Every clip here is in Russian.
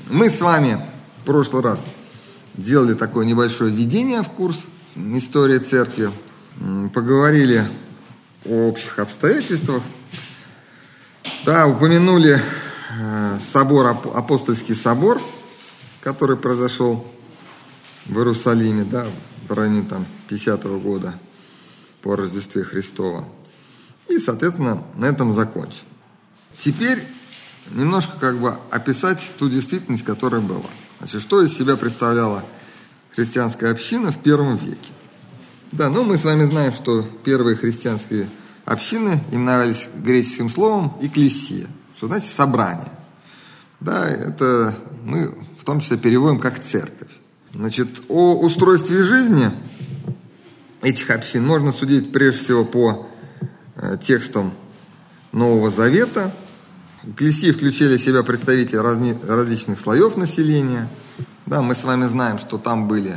Мы с вами в прошлый раз делали такое небольшое введение в курс «История церкви», поговорили о общих обстоятельствах, да, упомянули апостольский собор, который произошел в Иерусалиме, да, в районе 50-го года по Рождестве Христова. И, соответственно, на этом закончим. Теперь немножко описать ту действительность, которая была. Значит, что из себя представляла христианская община в первом веке? Да, мы с вами знаем, что первые христианские общины именовались греческим словом «экклесия», что значит «собрание». Да, это мы в том числе переводим как «церковь». Значит, о устройстве жизни этих общин можно судить прежде всего по текстам Нового Завета. Экклесии включили в себя представители различных слоев населения. Да, мы с вами знаем, что там были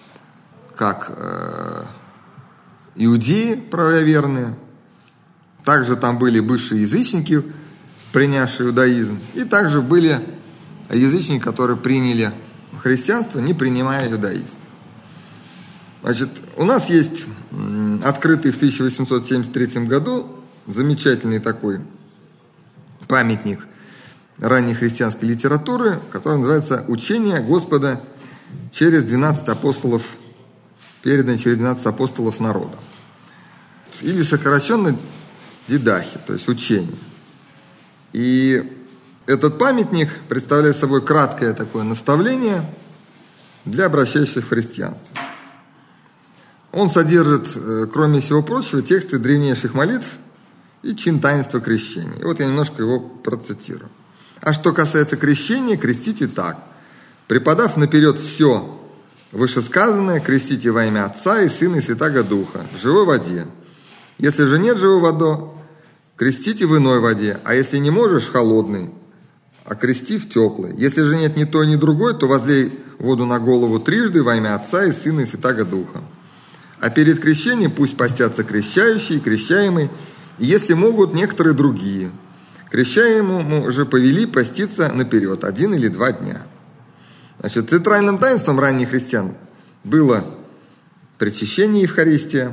как иудеи правоверные, также там были бывшие язычники, принявшие иудаизм, и также были язычники, которые приняли христианство, не принимая иудаизм. Значит, у нас есть открытый в 1873 году замечательный такой памятник ранней христианской литературы, который называется «Учение Господа через 12 апостолов, переданное через 12 апостолов народа». Или сокращенно «Дидахи», то есть «Учение». И этот памятник представляет собой краткое такое наставление для обращающихся в христианство. Он содержит, кроме всего прочего, тексты древнейших молитв и чин таинства крещения. И вот я немножко его процитирую. «А что касается крещения, крестите так. Преподав наперед все вышесказанное, крестите во имя Отца и Сына и Святаго Духа в живой воде. Если же нет живой воды, крестите в иной воде, а если не можешь, в холодной, а крести в теплой. Если же нет ни той, ни другой, то возлей воду на голову трижды во имя Отца и Сына и Святаго Духа. А перед крещением пусть постятся крещающие и крещаемые, и если могут, некоторые другие. Крещаемому же повели поститься наперед 1 или 2 дня». Значит, центральным таинством ранних христиан было причащение и Евхаристия.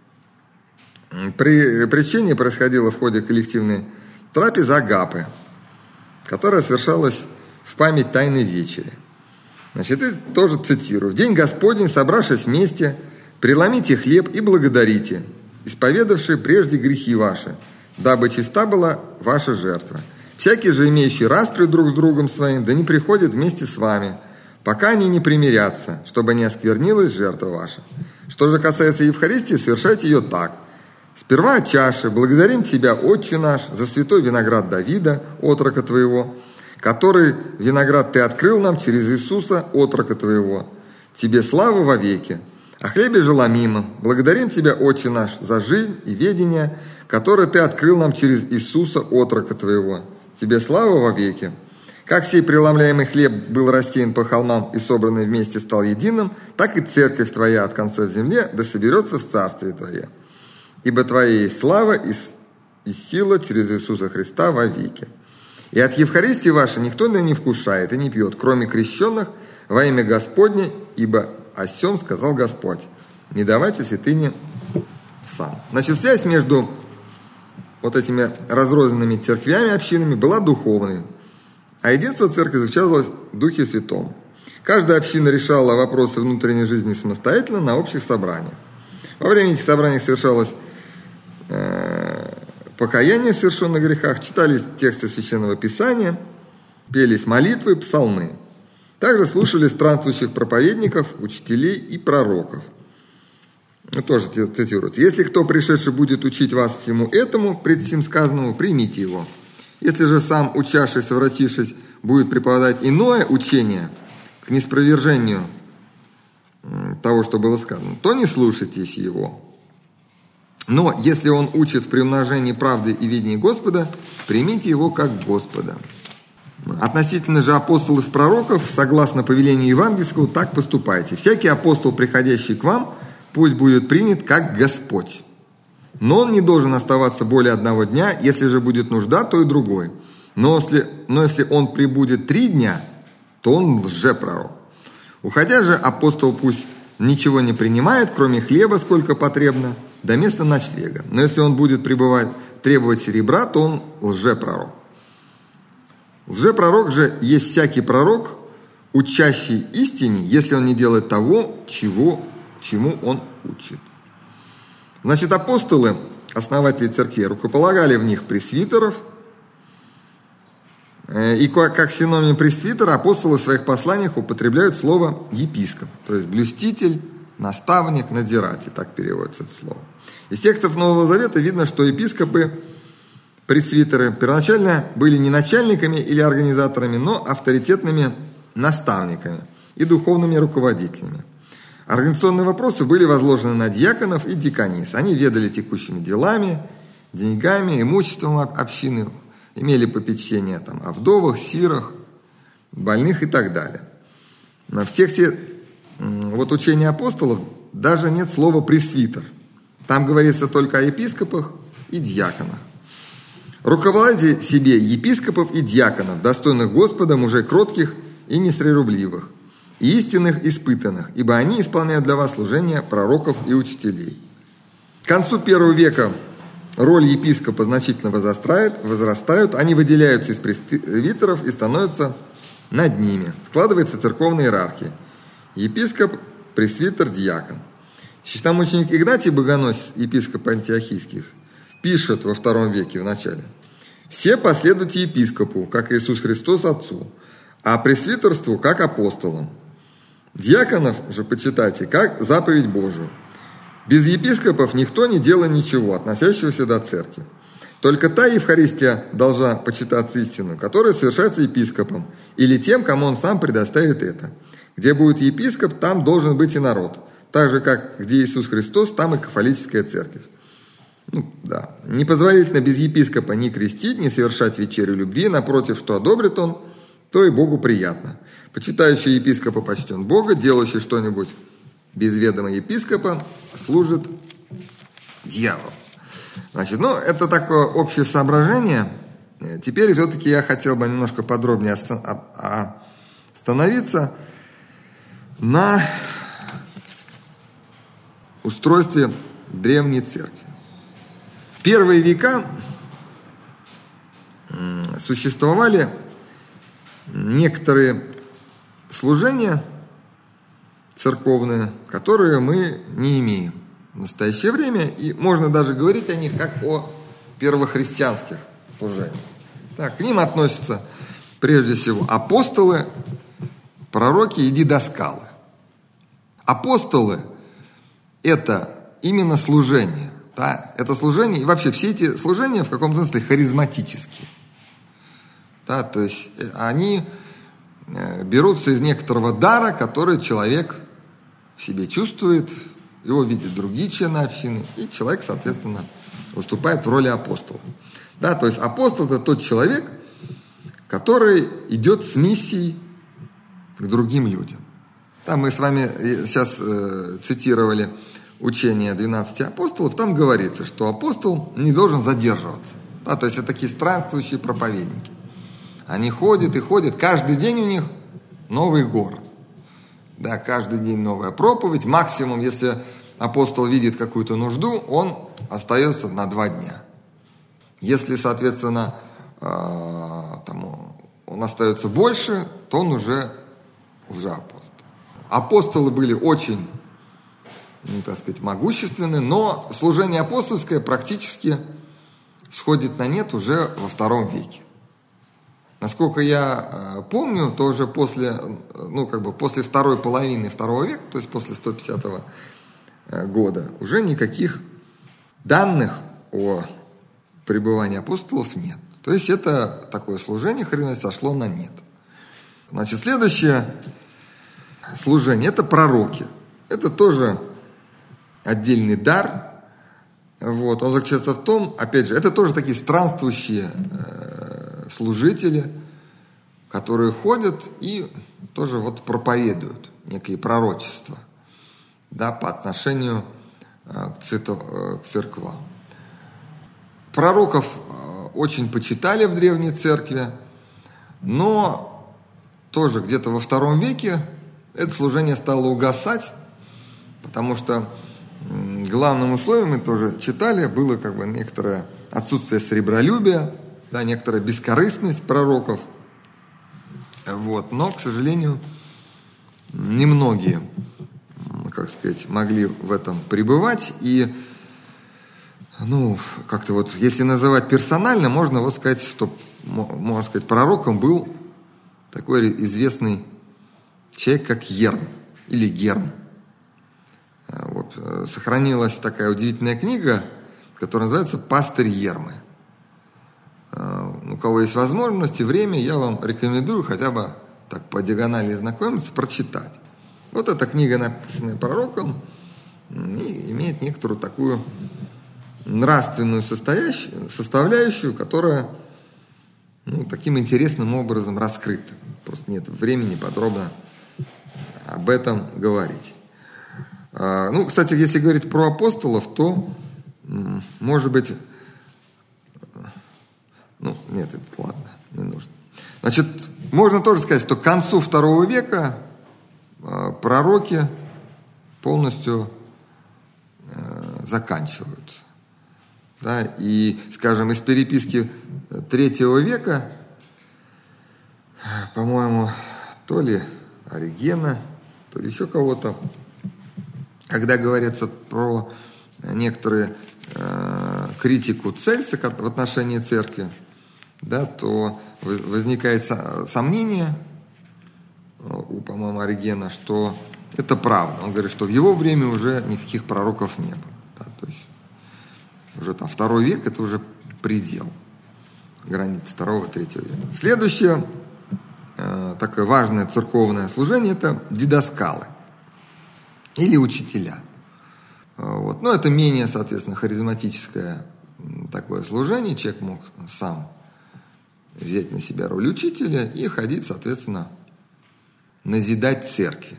Причащение происходило в ходе коллективной трапезы агапы, которая совершалась в память Тайной Вечери. Значит, и тоже цитирую. «В день Господень, собравшись вместе, преломите хлеб и благодарите, исповедавшие прежде грехи ваши, дабы чиста была ваша жертва. Всякий же, имеющий распри друг с другом своим, да не приходит вместе с вами, пока они не примирятся, чтобы не осквернилась жертва ваша. Что же касается Евхаристии, совершайте ее так. Сперва от чаши благодарим Тебя, Отче наш, за святой виноград Давида, отрока Твоего, который виноград Ты открыл нам через Иисуса, отрока Твоего. Тебе слава во веки. О хлебе же ломимом благодарим Тебя, Отче наш, за жизнь и ведение, которое Ты открыл нам через Иисуса, отрока Твоего. Тебе слава во веки. Как сей преломляемый хлеб был рассеян по холмам и собранный вместе стал единым, так и церковь Твоя от конца земли да соберется в Царствие Твое. Ибо Твоя есть слава и сила через Иисуса Христа во веки. И от Евхаристии вашей никто не вкушает и не пьет, кроме крещенных во имя Господне, ибо о сем сказал Господь: не давайте святыни сам». Значит, связь между вот этими разрозненными церквями, общинами была духовной, а единство церкви заключалось в Духе Святом. Каждая община решала вопросы внутренней жизни самостоятельно на общих собраниях. Во время этих собраний совершалось покаяние в совершенных грехах, читались тексты Священного Писания, пелись молитвы, псалмы. Также слушали странствующих проповедников, учителей и пророков. Тоже цитируется. «Если кто, пришедший, будет учить вас всему этому, пред сим сказанному, примите его. Если же сам, учавшись, совратившись, будет преподавать иное учение к неспровержению того, что было сказано, то не слушайтесь его. Но если он учит в приумножении правды и видении Господа, примите его как Господа. Относительно же апостолов и пророков, согласно повелению евангельского, так поступайте. Всякий апостол, приходящий к вам, пусть будет принят как Господь. Но он не должен оставаться более 1 дня, если же будет нужда, то и другой. Но если он пребудет 3 дня, то он лжепророк. Уходя же, апостол пусть ничего не принимает, кроме хлеба, сколько потребно, до места ночлега. Но если он будет требовать серебра, то он лжепророк. Лжепророк же есть всякий пророк, учащий истине, если он не делает того, чему он учит. Значит, апостолы, основатели церкви, рукополагали в них пресвитеров, и как синоним пресвитера апостолы в своих посланиях употребляют слово епископ, то есть блюститель, наставник, надзиратель, так переводится это слово. Из текстов Нового Завета видно, что епископы, пресвитеры первоначально были не начальниками или организаторами, но авторитетными наставниками и духовными руководителями. Организационные вопросы были возложены на диаконов и диконис. Они ведали текущими делами, деньгами, имуществом общины, имели попечение о вдовах, сирах, больных и так далее. Но в тексте учения апостолов даже нет слова «пресвитер». Там говорится только о епископах и диаконах. Руководите себе епископов и диаконов, достойных Господа, мужей кротких и несребролюбивых, и истинных испытанных, ибо они исполняют для вас служение пророков и учителей. К концу первого века роль епископа значительно возрастают, они выделяются из пресвитеров и становятся над ними. Складывается церковная иерархия. Епископ, пресвитер, диакон. Священномученик Игнатий Богоносец, епископ антиохийских, пишет во II веке в начале: «Все последуйте епископу, как Иисус Христос Отцу, а пресвитерству, как апостолам. Диаконов же почитайте, как заповедь Божию. Без епископов никто не делает ничего, относящегося до церкви. Только та Евхаристия должна почитаться истину, которая совершается епископом, или тем, кому он сам предоставит это. Где будет епископ, там должен быть и народ. Так же, как где Иисус Христос, там и кафолическая церковь. Непозволительно без епископа ни крестить, ни совершать вечерю любви, напротив, что одобрит он, то и Богу приятно. Почитающий епископа почтен Бога, делающий что-нибудь без ведома епископа служит дьяволу». Значит, это такое общее соображение. Теперь все-таки я хотел бы немножко подробнее остановиться на устройстве древней церкви. В первые века существовали некоторые служения церковные, которые мы не имеем в настоящее время, и можно даже говорить о них как о первохристианских служениях. К ним относятся прежде всего апостолы, пророки и дидασκалы. Апостолы – это именно служение. Это служение, и вообще все эти служения в каком-то смысле харизматические. То есть они берутся из некоторого дара, который человек в себе чувствует, его видят другие члены общины, и человек, соответственно, выступает в роли апостола. То есть апостол – это тот человек, который идет с миссией к другим людям. Мы с вами сейчас цитировали учение 12 апостолов, там говорится, что апостол не должен задерживаться. То есть это такие странствующие проповедники. Они ходят и ходят, каждый день у них новый город. Каждый день новая проповедь. Максимум, если апостол видит какую-то нужду, он остается на 2 дня. Если, соответственно, он остается больше, то он уже лжеапостол. Апостолы были очень, могущественны, но служение апостольское практически сходит на нет уже во II веке. Насколько я помню, то уже после второй половины II века, то есть после 150 года, уже никаких данных о пребывании апостолов нет. То есть это такое служение сошло на нет. Следующее служение – это пророки. Это тоже отдельный дар. Он заключается в том, опять же, это тоже такие странствующие служители, которые ходят и тоже проповедуют некие пророчества по отношению к церквам. Пророков очень почитали в Древней Церкви, но тоже где-то во II веке это служение стало угасать, потому что главным условием, мы тоже читали, было как бы некоторое отсутствие сребролюбия, да, некоторая бескорыстность пророков. Вот. Но, к сожалению, немногие, как сказать, могли в этом пребывать. И, как-то вот, если называть персонально, можно вот сказать, что, можно сказать, пророком был такой известный человек, как Ерм или Герм. Вот. Сохранилась такая удивительная книга, которая называется «Пастырь Ермы». У кого есть возможность и время, я вам рекомендую хотя бы так по диагонали знакомиться, прочитать. Вот эта книга, написанная пророком, и имеет некоторую такую нравственную составляющую, которая таким интересным образом раскрыта. Просто нет времени подробно об этом говорить. Кстати, если говорить про апостолов, то, может быть, нет, это ладно, не нужно. Значит, можно тоже сказать, что к концу II века пророки полностью заканчиваются. Да? И, скажем, из переписки III века, по-моему, то ли Оригена, то ли еще кого-то, когда говорится про некоторые критику Цельса в отношении церкви, да, то возникает сомнение у, по-моему, Оригена, что это правда. Он говорит, что в его время уже никаких пророков не было. Да, то есть уже там II век – это уже предел границ II-III века. Следующее такое важное церковное служение – это дидασκалы или учителя. Вот. Но это менее, соответственно, харизматическое такое служение. Человек мог сам взять на себя роль учителя и ходить, соответственно, назидать церкви.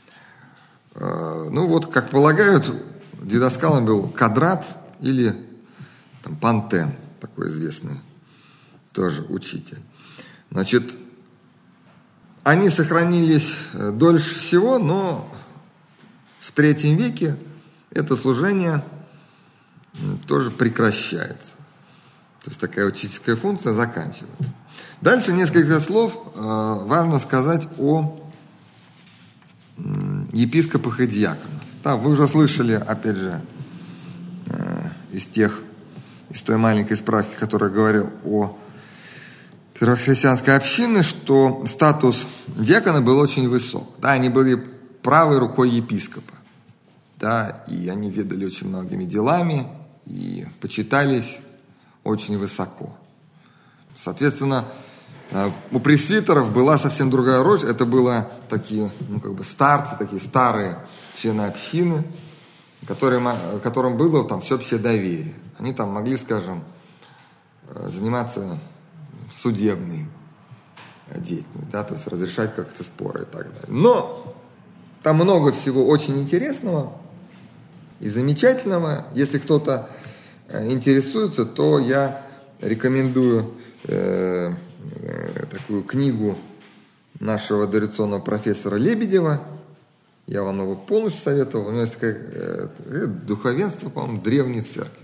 Как полагают, дидασκалом был Кадрат или Пантен, такой известный тоже учитель. Значит, они сохранились дольше всего, но в III веке это служение тоже прекращается. То есть такая учительская функция заканчивается. Дальше несколько слов важно сказать о епископах и диаконах. Да, вы уже слышали, опять же, из той маленькой справки, которая говорил о первохристианской общине, что статус диакона был очень высок. Да, они были правой рукой епископа. Да, и они ведали очень многими делами и почитались очень высоко. Соответственно, у пресвитеров была совсем другая роль. Это были такие, старцы, такие старые члены общины, которым было там всеобщее доверие. Они там могли, скажем, заниматься судебной деятельностью, да, то есть разрешать как-то споры и так далее. Но там много всего очень интересного и замечательного. Если кто-то интересуется, то я рекомендую такую книгу нашего дореволюционного профессора Лебедева. Я вам его полностью советовал. У него есть такое духовенство, по-моему, древней церкви.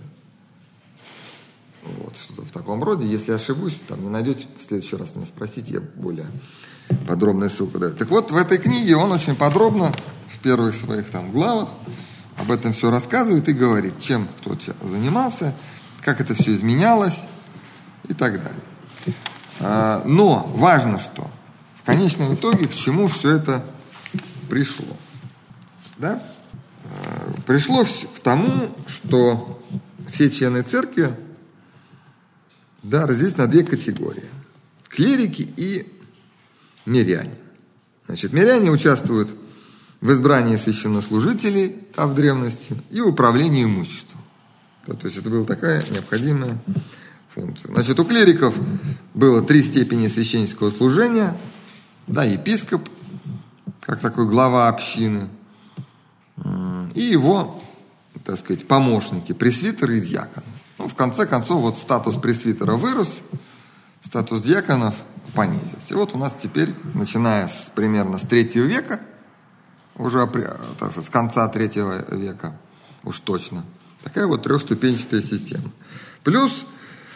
Вот, что-то в таком роде. Если ошибусь, там не найдете, в следующий раз меня спросите, я более подробную ссылку даю. Так вот, в этой книге он очень подробно в первых своих главах об этом все рассказывает и говорит, чем кто занимался, как это все изменялось и так далее. Но важно, что в конечном итоге к чему все это пришло. Да? Пришло к тому, что все члены церкви разделились на две категории. Клирики и миряне. Значит, миряне участвуют в избрании священнослужителей в древности и управлении имуществом. То есть это была такая необходимая функция. Значит, у клириков было 3 степени священнического служения. Да, епископ, как такой глава общины, и его, так сказать, помощники, пресвитеры и диаконы. В конце концов, вот статус пресвитера вырос, статус диаконов понизилась. И вот у нас теперь, начиная примерно с 3 века, уже так сказать, с конца 3 века уж точно, такая вот трехступенчатая система. Плюс,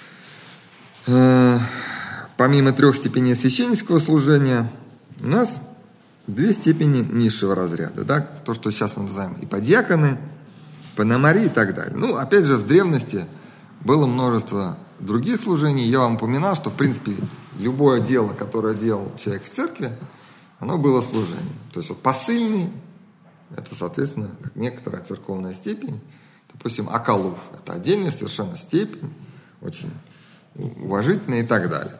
помимо 3 степеней священнического служения, у нас 2 степени низшего разряда. Да? То, что сейчас мы называем иподиаконы, пономари и так далее. Ну, опять же, в древности было множество других служений. Я вам упоминал, что, в принципе, любое дело, которое делал человек в церкви, оно было служением. То есть вот посыльный – это, соответственно, как некоторая церковная степень. Допустим, акалуф – это отдельная совершенно степень, очень уважительная и так далее.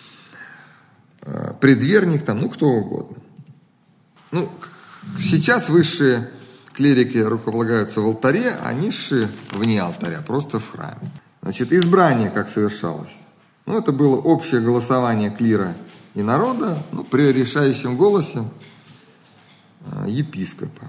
Предверник там, ну, кто угодно. Ну, сейчас высшие клирики рукополагаются в алтаре, а низшие вне алтаря, просто в храме. Значит, избрание как совершалось? Ну, это было общее голосование клира и народа, ну, при решающем голосе епископа.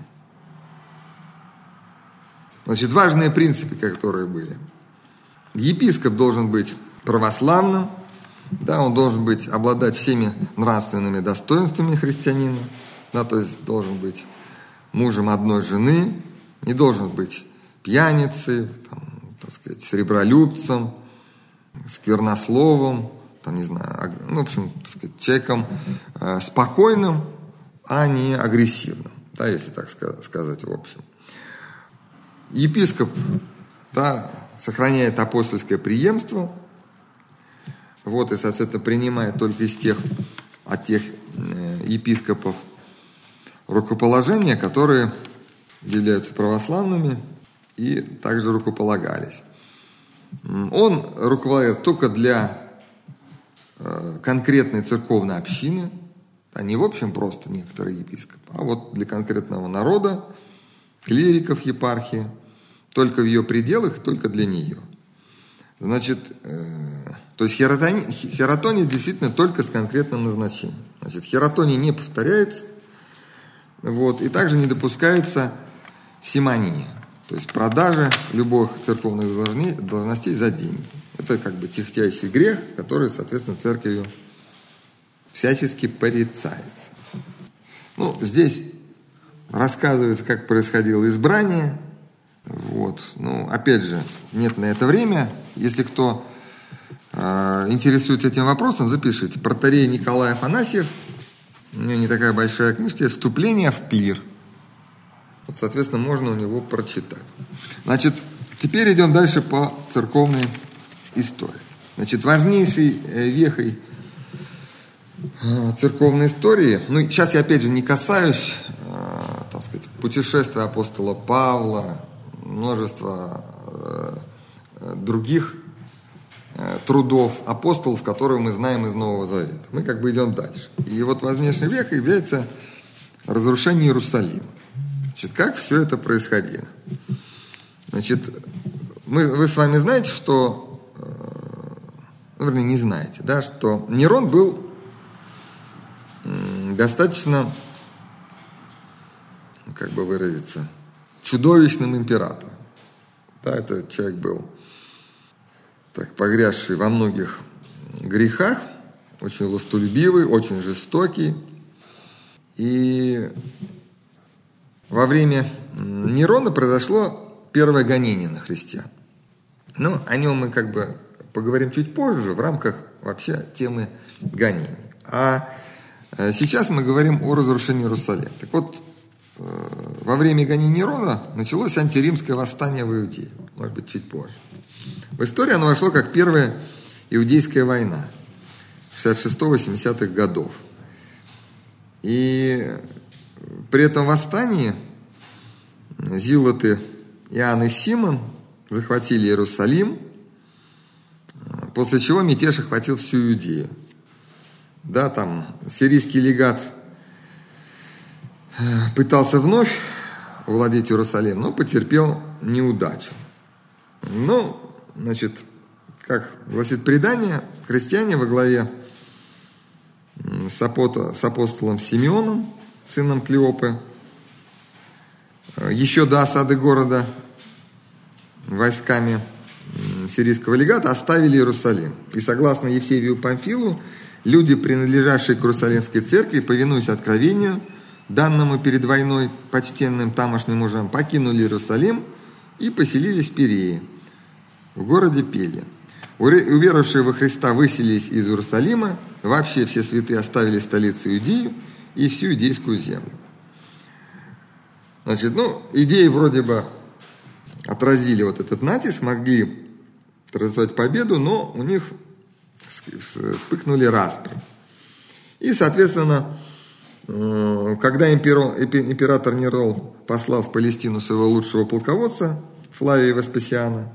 Значит, важные принципы, которые были. Епископ должен быть православным, да, он должен обладать всеми нравственными достоинствами христианина, да, то есть должен быть мужем одной жены, не должен быть пьяницей, там, так сказать, сребролюбцем, сквернословом, там, не знаю, ну, в общем, так сказать, человеком спокойным, а не агрессивным, да, если так сказать в общем. Епископ, да, сохраняет апостольское преемство, вот, и, соответственно, принимает только от тех епископов рукоположения, которые являются православными и также рукополагались. Он рукополагает только для конкретной церковной общины, а не в общем просто некоторые епископы, а вот для конкретного народа, клириков епархии, только в ее пределах, только для нее. Значит, то есть хератония действительно только с конкретным назначением. Значит, хератония не повторяется, вот, и также не допускается симония, то есть продажа любых церковных должностей за деньги. Это как бы тягчайший грех, который, соответственно, церковью всячески порицается. Ну, здесь рассказывается, как происходило избрание. Вот. Ну, опять же, нет на это время. Если кто интересуется этим вопросом, запишите. Протоиерей Николай Афанасьев, у него не такая большая книжка, «Вступление в клир». Вот, соответственно, можно у него прочитать. Значит, теперь идем дальше по церковной истории. Значит, важнейшей вехой церковной истории, ну, сейчас я опять же не касаюсь, так сказать, путешествия апостола Павла, множества других трудов апостолов, которые мы знаем из Нового Завета. Мы как бы идем дальше. И вот важнейшей вехой является разрушение Иерусалима. Значит, как все это происходило? Значит, вы с вами знаете, что, вернее, не знаете, да, что Нерон был достаточно, как бы выразиться, чудовищным императором. Да, этот человек был так погрязший во многих грехах, очень властолюбивый, очень жестокий. И во время Нерона произошло первое гонение на христиан. Но о нем мы как бы поговорим чуть позже в рамках вообще темы гонений. А сейчас мы говорим о разрушении Иерусалима. Так вот, во время гонений Нерона началось антиримское восстание в Иудее. Может быть, чуть позже. В историю оно вошло как первая иудейская война 66-70-х годов. И при этом восстании зилоты Иоанн и Симон захватили Иерусалим, после чего мятеж охватил всю Иудею. Да, там сирийский легат пытался вновь владеть Иерусалимом, но потерпел неудачу. Ну, значит, как гласит предание, христиане во главе с апостолом Симеоном, сыном Клеопы, еще до осады города войсками сирийского легата оставили Иерусалим. И согласно Евсевию Памфилу, люди, принадлежавшие к Иерусалимской церкви, повинуясь откровению, данному перед войной почтенным тамошним мужам, покинули Иерусалим и поселились в Перее, в городе Пеле. Уверовавшие во Христа выселились из Иерусалима, вообще все святые оставили столицу Иудею и всю иудейскую землю. Значит, идеи вроде бы отразили вот этот натиск, могли торжествовать победу, но у них вспыхнули распри. И, соответственно, когда император Нерон послал в Палестину своего лучшего полководца, Флавия Веспасиана,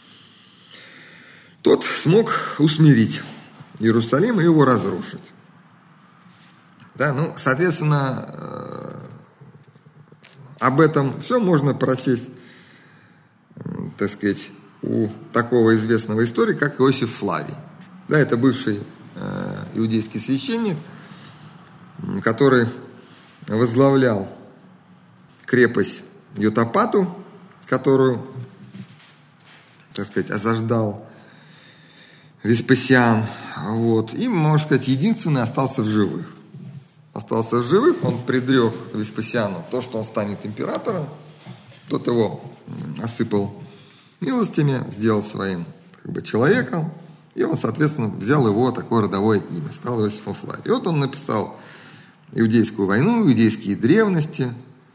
тот смог усмирить Иерусалим и его разрушить. Да, соответственно, об этом все можно прочесть, так сказать, у такого известного историка, как Иосиф Флавий. Да, это бывший иудейский священник, который возглавлял крепость Йотапату, которую, так сказать, осаждал Веспасиан. И, можно сказать, единственный остался в живых. Он предрек Веспасиану то, что он станет императором. Тот его осыпал милостями, сделал своим человеком. И он, соответственно, взял его такое родовое имя, стал Иосифом Флавием. И вот он написал иудейскую войну, иудейские древности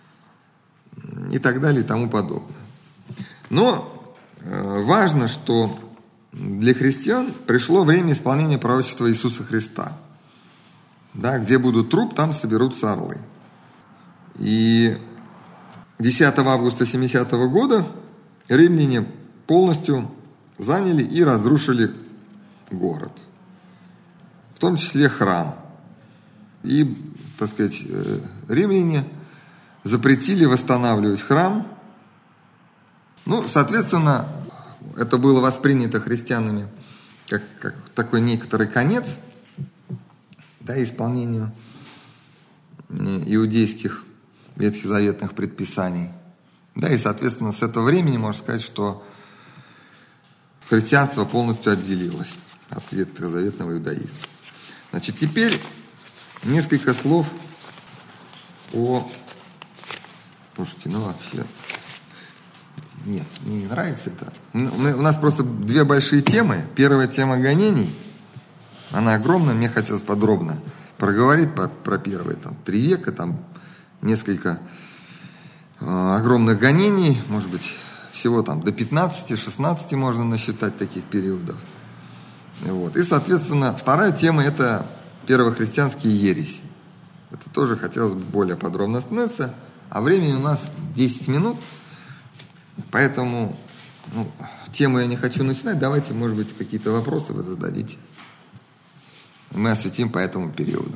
и так далее и тому подобное. Но важно, что для христиан пришло время исполнения пророчества Иисуса Христа. Да, где будут труп, там соберутся орлы. И 10 августа 70 года римляне полностью заняли и разрушили город, в том числе храм. И, так сказать, римляне запретили восстанавливать храм. Соответственно, это было воспринято христианами как такой некоторый конец, да, исполнению иудейских ветхозаветных предписаний. Да, и, соответственно, с этого времени можно сказать, что христианство полностью отделилось от ветхозаветного иудаизма. Значит, теперь несколько слов о... Слушайте, вообще... Нет, мне не нравится это. У нас просто две большие темы. Первая тема гонений. Она огромная, мне хотелось подробно проговорить про первые 3 века, несколько огромных гонений, может быть, всего до 15-16 можно насчитать таких периодов. И, соответственно, вторая тема – это первохристианские ереси. Это тоже хотелось бы более подробно остановиться, а времени у нас 10 минут, поэтому тему я не хочу начинать, давайте, может быть, какие-то вопросы вы зададите. Мы осветим по этому периоду.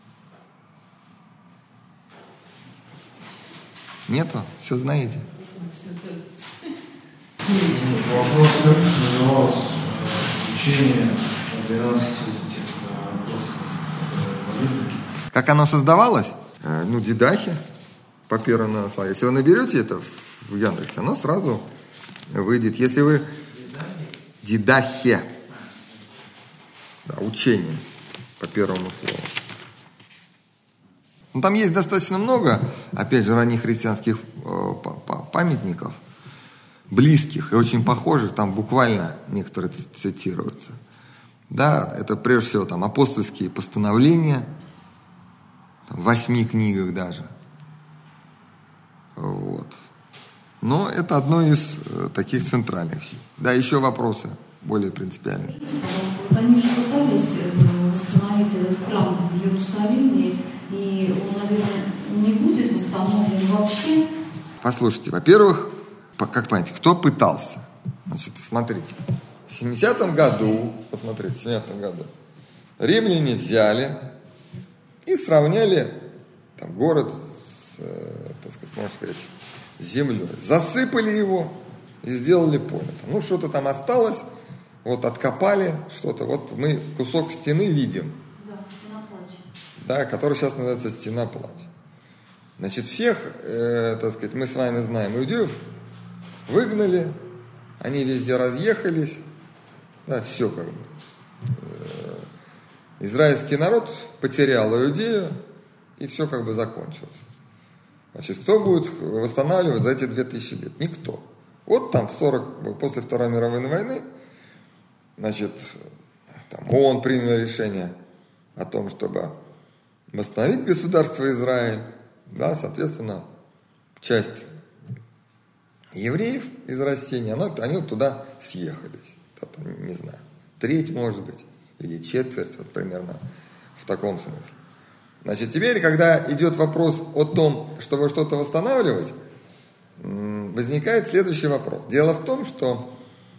Нету? Все знаете? Вопрос, как называлось учение о 12 апостолов? Как оно создавалось? Дидахи, по первому слову. Если вы наберете это в Яндексе, оно сразу выйдет. Если вы... Дидахе. Да, учение, по первому слову. Там есть достаточно много, опять же, ранних христианских памятников, близких и очень похожих, там буквально некоторые цитируются. Да, это прежде всего апостольские постановления, в 8 книгах даже. Но это одно из таких центральных. Да, еще вопросы более принципиальные. Они же пытались восстановить этот храм в Иерусалиме, и он, наверное, не будет восстановлен вообще. Послушайте, во-первых, как понять, кто пытался? Значит, смотрите, в 70-м году, посмотрите, в 70-м году римляне взяли и сравняли город с, так сказать, можно сказать, с землей. Засыпали его и сделали поле. Что-то там осталось, откопали что-то, мы кусок стены видим. Да, стена плача. Да, который сейчас называется стена плача. Значит, всех, так сказать, мы с вами знаем, иудеев выгнали, они везде разъехались, да, все израильский народ потерял Иудею, и все как бы закончилось. Значит, кто будет восстанавливать за эти 2000 лет? Никто. Вот там после Второй мировой войны, значит, там ООН принял решение о том, чтобы восстановить государство Израиль. Да, соответственно, часть евреев из России, они вот туда съехались. Там, не знаю, треть, может быть, или четверть, вот примерно в таком смысле. Значит, теперь, когда идет вопрос о том, чтобы что-то восстанавливать, возникает следующий вопрос. Дело в том, что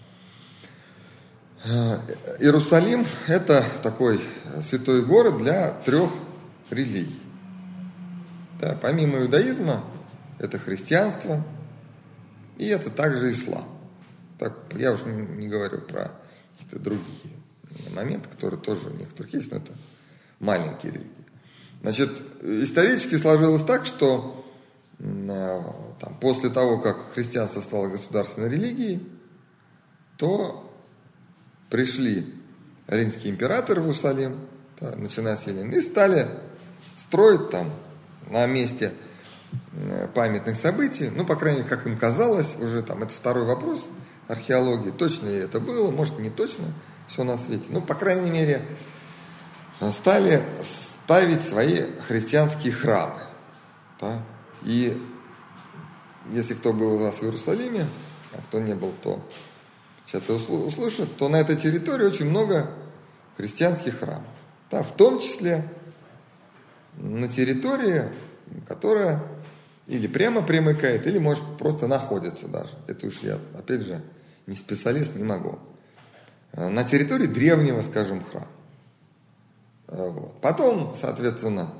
Иерусалим – это такой святой город для 3 религий. Да, помимо иудаизма, это христианство, и это также ислам. Так, я уже не говорю про какие-то другие моменты, которые тоже у некоторых есть, но это маленькие религии. Значит, исторически сложилось так, что там, после того, как христианство стало государственной религией, то пришли римские императоры в Иерусалим, да, начиная с Елены, и стали строить там на месте памятных событий, ну, по крайней мере, как им казалось, уже там, это второй вопрос археологии, точно ли это было, может, не точно, все на свете, ну, по крайней мере, стали ставить свои христианские храмы, да? И если кто был у вас в Иерусалиме, а кто не был, то сейчас это услышит, то на этой территории очень много христианских храмов, да? В том числе на территории, которая или прямо примыкает, или может просто находится даже. Это уж я, опять же, не специалист, не могу. На территории древнего, скажем, храма. Вот. Потом, соответственно,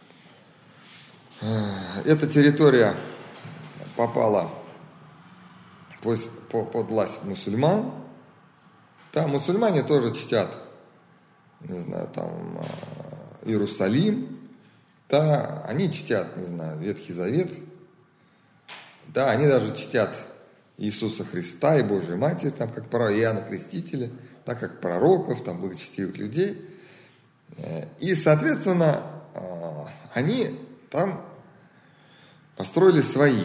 эта территория попала под власть мусульман. Там мусульмане тоже чтят, не знаю, там Иерусалим. Да, они чтят, не знаю, Ветхий Завет. Да, они даже чтят Иисуса Христа и Божию Матерь, там, как Иоанна Крестителя, так как пророков, там, благочестивых людей. И, соответственно, они там построили свои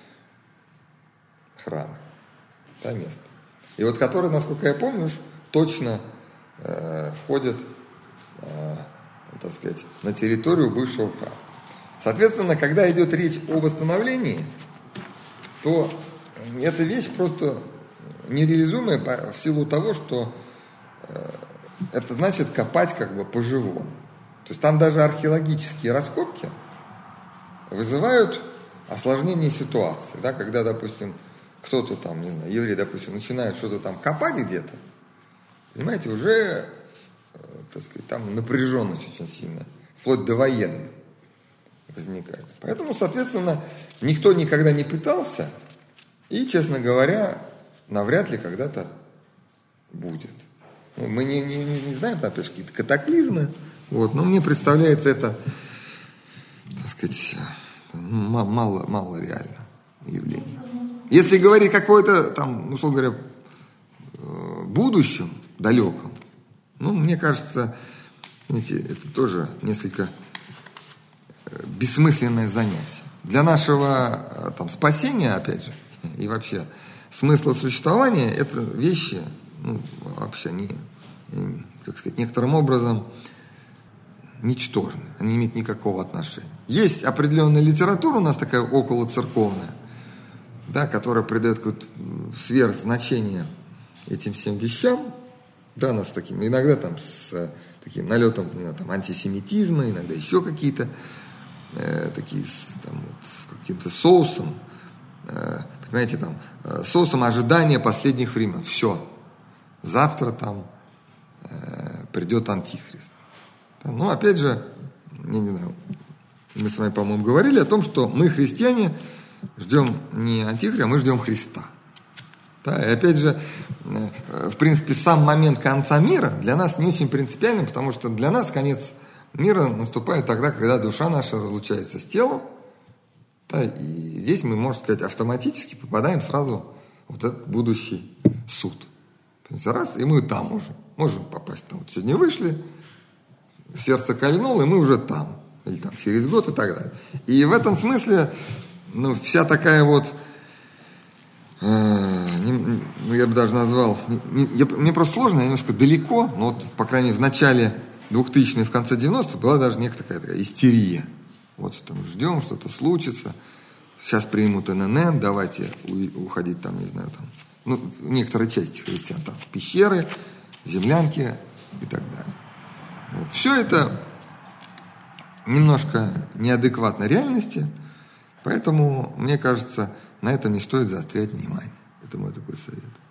храмы, да, место. И вот которые, насколько я помню, уж точно входят, так сказать, на территорию бывшего храма. Соответственно, когда идет речь о восстановлении, то эта вещь просто нереализуемая в силу того, что это значит копать как бы по-живому. То есть там даже археологические раскопки вызывают осложнение ситуации. Да? Когда, допустим, кто-то там, не знаю, еврей, допустим, начинает что-то там копать где-то, понимаете, уже, так сказать, там напряженность очень сильная, вплоть до военной возникает. Поэтому, соответственно, никто никогда не пытался, и, честно говоря, навряд ли когда-то будет. Ну, мы не знаем, там, опять же, какие-то катаклизмы, вот, но мне представляется это, так сказать, мало реально явление. Если говорить какое-то, там, условно говоря, будущем далеком, ну, мне кажется, знаете, это тоже несколько бессмысленное занятие. Для нашего там, спасения, опять же, и вообще смысла существования, это вещи, ну, вообще они, как сказать, некоторым образом ничтожны, они не имеют никакого отношения. Есть определенная литература у нас такая околоцерковная, да, которая придает какое-то сверхзначение этим всем вещам, да, нас таким, иногда там с таким налетом, там, антисемитизма, иногда еще какие-то такие, там, вот, каким-то соусом, понимаете, там, соусом ожидания последних времен. Все. Завтра там придет антихрист. Ну, опять же, я не знаю, мы с вами, по-моему, говорили о том, что мы, христиане, ждем не антихриста, а мы ждем Христа. Да, и опять же, в принципе, сам момент конца мира для нас не очень принципиальный, потому что для нас конец мира наступает тогда, когда душа наша разлучается с телом. Да, и здесь мы, можно сказать, автоматически попадаем сразу в вот этот будущий суд. То есть раз, и мы там уже можем попасть. Там, вот сегодня вышли, сердце кольнуло, и мы уже там. Или там через год и так далее. И в этом смысле, вся такая вот, я бы даже назвал, мне просто сложно, я немножко далеко, но вот, по крайней мере, в начале 2000-х, в конце 90-х была даже некая такая истерия. Вот что мы ждем, что-то случится, сейчас примут ННН, давайте уходить там, не знаю, там, некоторые части христиан, там, в пещеры, землянки и так далее. Вот. Все это немножко неадекватно реальности, поэтому, мне кажется, на этом не стоит заострять внимание. Это мой такой совет.